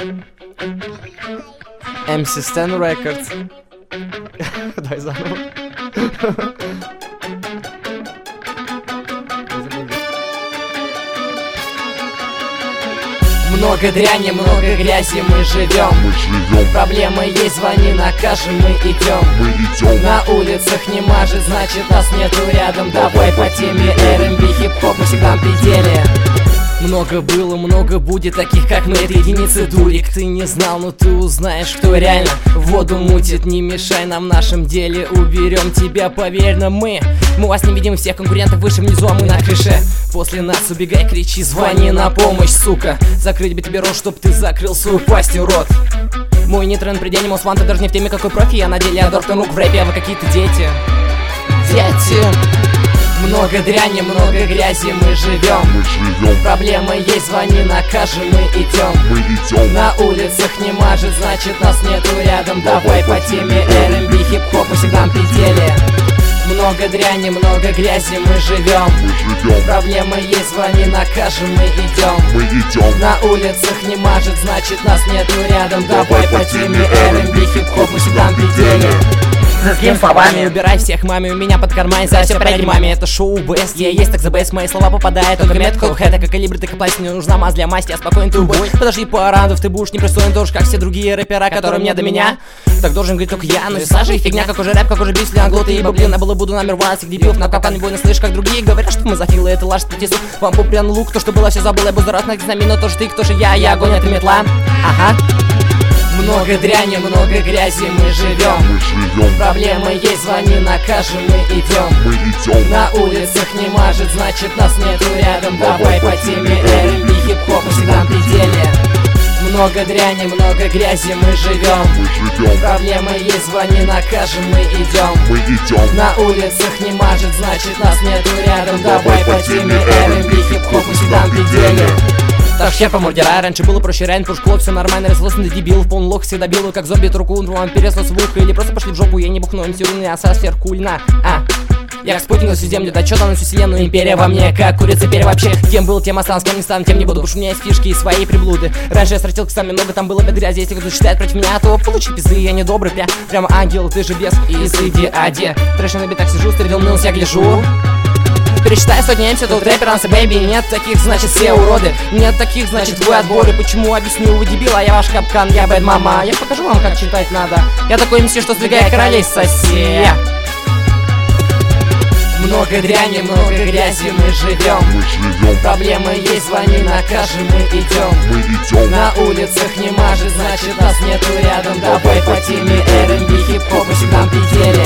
MC Stan Records. Давай заново. Много дряни, много грязи, мы живем. Проблемы есть, звони, накажем, мы идем. На улицах не мажет, значит нас нету рядом. Давай по теме R&B, хип-хоп, мы всегда на пределе. Много было, много будет таких, как мы, это единицы дурик. Ты не знал, но ты узнаешь, кто реально воду мутит. Не мешай нам в нашем деле, уберем тебя, поверь нам, мы вас не видим, всех конкурентов выше внизу, а мы на крыше. После нас убегай, кричи, звони на помощь, сука. Закрыть бы тебе рот, чтоб ты закрыл свою пасть и рот. Мой не тренд при деньги, Мосван, ты даже не в теме, какой профи. Я на деле Адор Танук в рэпе, а вы какие-то дети. Много дряни, много грязи, мы живем. Проблемы есть, звони, накажем, мы идем. На улицах не мажет, значит нас нету рядом. Давай по теме R&B, хип-хоп, мы всегда на пределе. Много дряни, много грязи, мы живем. Проблемы есть, звони, накажем, мы идем. На улицах не мажет, значит нас нету рядом. Давай по теме R&B, хип-хоп, мы всегда на пределе. За какими словами? Убирай всех, маме, у меня под карман, за все пряги маме. Это шоу БС, я есть так за БС, мои слова попадают только метку. Это как калибр, ты пластик, не нужна мазь для масти, я спокоен, ты убой. Подожди, парадов, ты будешь непристоен тоже, как все другие рэпера, которые мне до меня. Так должен говорить только я, но и Саша, и фигня, как уже рэп, как уже бис, англоты, ибо блин, я было буду номер ван, всех дебилов, на капкан не больно слышь, как другие говорят, что мы зафилы, это ложь, статисту. Вам попрян лук, то, что было, все забыл, я буду раз на нами, но тоже ты, кто же я огонь, это метла. Ага. Много дряни, много грязи, мы живем. Проблемы есть, звони, накажем, мы идем. На улицах не мажет, значит нас нету рядом. Давай по теме R&B, хип-хоп, мы всегда на пределе. Много дряни, много грязи, мы живем. Проблемы есть, звони, накажем, мы идем. На улицах не мажет, значит нас нету рядом. Давай по теме R&B, хип-хоп, мы всегда на пределе. Так хер по мордера, раньше было проще, райн, пушкло, все нормально, развелся на дебил, в полный лох всегда бил, как зомби, эту руку, вам переслал в ухо, или просто пошли в жопу, я не бухну, антирунный, а сосфер кульна, я как спутник на всю землю, да чё там на всю вселенную, империя во мне, как курица перья вообще. Кем был, тем останусь, кем не стану, тем не буду, потому что у меня есть фишки и свои приблуды. Раньше я стратил кстати много, там было опять грязи, если кто-то считает против меня, то получи пизды, я не добрый, прямо ангел, ты же бес, и среди оде. Трэш на битах сижу, стрелил минус, я гляжу. Пересчитай сотни МС, тут рэпер, ансы, бэйби. Нет таких, значит все уроды. Нет таких, значит вы отборы. Почему, объясню, вы дебил, а я ваш капкан, я бэд мама. Я покажу вам, как читать надо. Я такой МС, что сдвигает королей сосед. Много дряни, много грязи, мы живем. Проблемы есть, звони, накажем, мы идем. На улицах не мажет, значит нас нету рядом. Давай по теме R&B, хип-хоп, мы всегда на пределе.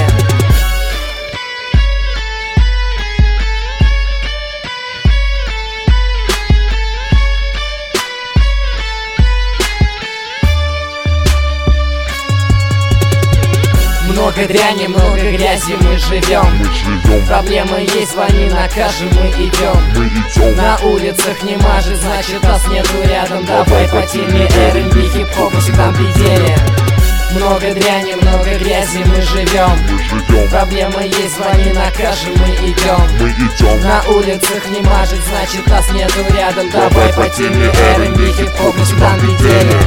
Много дряни, много грязи, мы живем. Проблемы есть, звони, накажем, мы идем. На улицах не мажет, значит нас нету рядом. Давай по теме R&B, хип-хоп, мы всегда на пределе. Много дряни, много грязи, мы живем. Проблемы есть, звони, накажем, мы идем. На улицах не мажет, значит нас нету рядом. Давай по теме R&B, хип-хоп, мы всегда на пределе.